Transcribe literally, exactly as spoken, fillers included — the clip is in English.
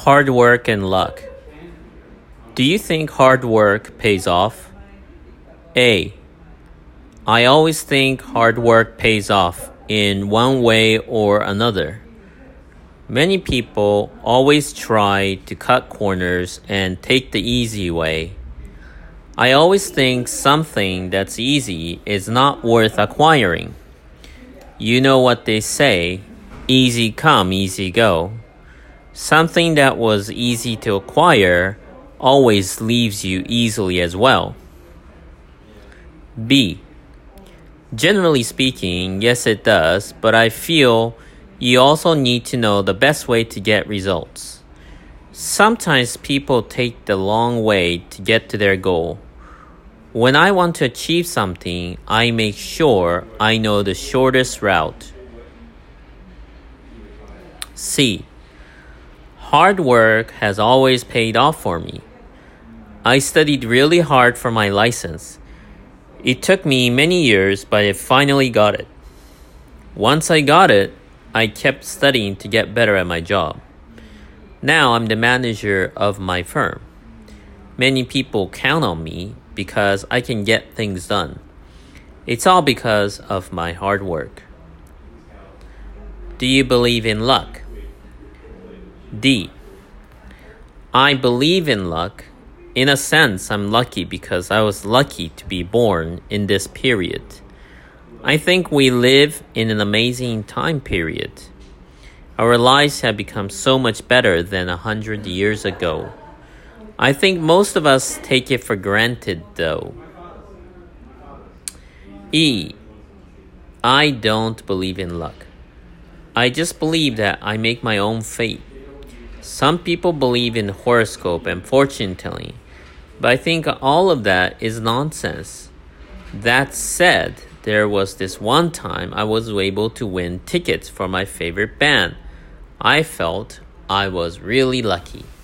Hard work and luck. Do you think hard work pays off? A. I always think hard work pays off in one way or another. Many people always try to cut corners and take the easy way. I always think something that's easy is not worth acquiring. You know what they say, easy come, easy go. Something that was easy to acquire always leaves you easily as well. B. Generally speaking, yes it does, but I feel you also need to know the best way to get results. Sometimes people take the long way to get to their goal. When I want to achieve something, I make sure I know the shortest route. C. Hard work has always paid off for me. I studied really hard for my license. It took me many years, but I finally got it. Once I got it, I kept studying to get better at my job. Now I'm the manager of my firm. Many people count on me because I can get things done. It's all because of my hard work. Do you believe in luck? D. I believe in luck. In a sense, I'm lucky because I was lucky to be born in this period. I think we live in an amazing time period. Our lives have become so much better than a hundred years ago. I think most of us take it for granted, though. E. I don't believe in luck. I just believe that I make my own fate. Some people believe in horoscope and fortune telling, but I think all of that is nonsense. That said, there was this one time I was able to win tickets for my favorite band. I felt I was really lucky.